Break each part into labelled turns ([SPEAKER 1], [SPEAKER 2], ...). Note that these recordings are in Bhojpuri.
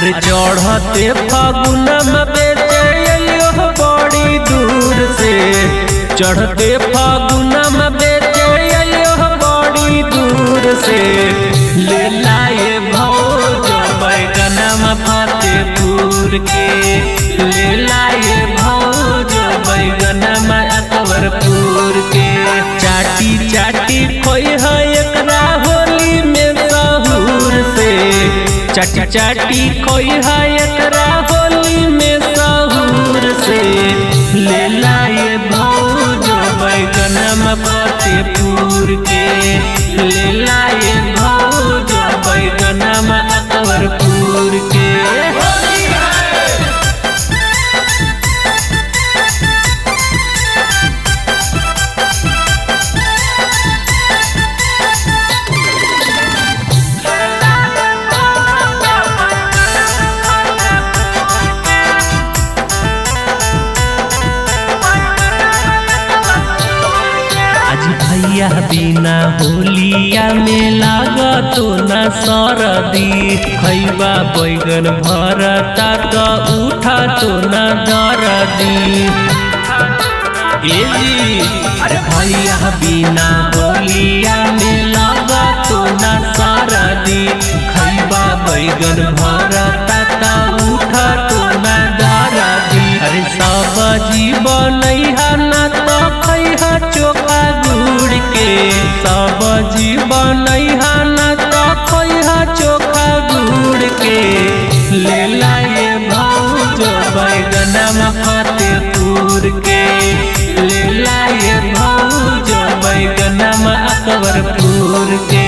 [SPEAKER 1] अरे चढ़ते फागुनम बेचे अइयो बड़ी दूर से, चढ़ते फागुनम बेचे अइयो बड़ी दूर से। ले लाए भौज बैगनम फतेहपुर के, ले लाए भौज बैगनम अकबरपुर के। चाटी चाटी खोई है एकरा होली में सहूर से, चाटी चाटी खोई है एकरा होली में सहूर से। ले लाए भौज बैगनम फतेहपुर के, ले लाए भौज बैगनम अकबरपुर के। भैया बिना होलिया में लागतो न सरदी, खैबा बैगन भरता तो उठा तो न दरदी। अरे भैया बिना होलिया में लागतो न सरदी, खैबा बैगन भरता तो उठा तो न दरदी। अरे सब्जी बनैहा न तो खैहा चोखा गुड़ के, सब्जी बनैहा न तो खैहा चोखा गुड़ के। ले लाए भौज बैगनम फतेहपुर के, ले लाए भौज बैगनम अकबरपुर के।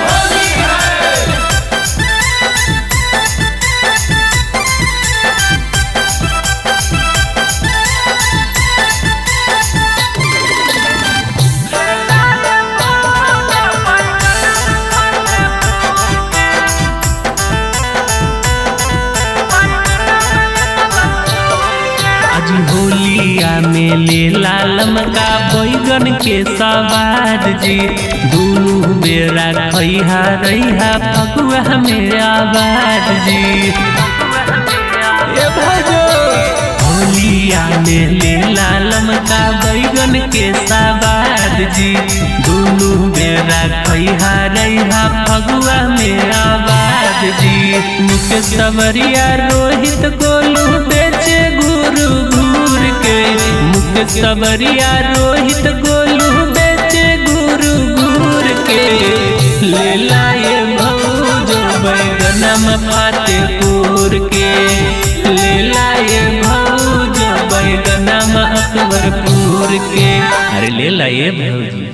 [SPEAKER 1] होलिया में ले लालम का बैगन के सवाद जी, दोनों बेरा खैहा रैहा फगुआ में आबाद जी। होलिया में ले लालम का बैगन के सवाद जी, दोनों बेरा खैहा रैहा फगुआ में आबाद जी। मुकेश सवरिया रोहित गोलू बेचे गुरु घूर के, मुकेश सवरिया रोहित गोलू बेचे गुरु घूर के। ले लाए भौज बैगनम फतेहपुर के, ले लाए भौज बैगनम अकबरपुर के। अरे ले लाए भौजी।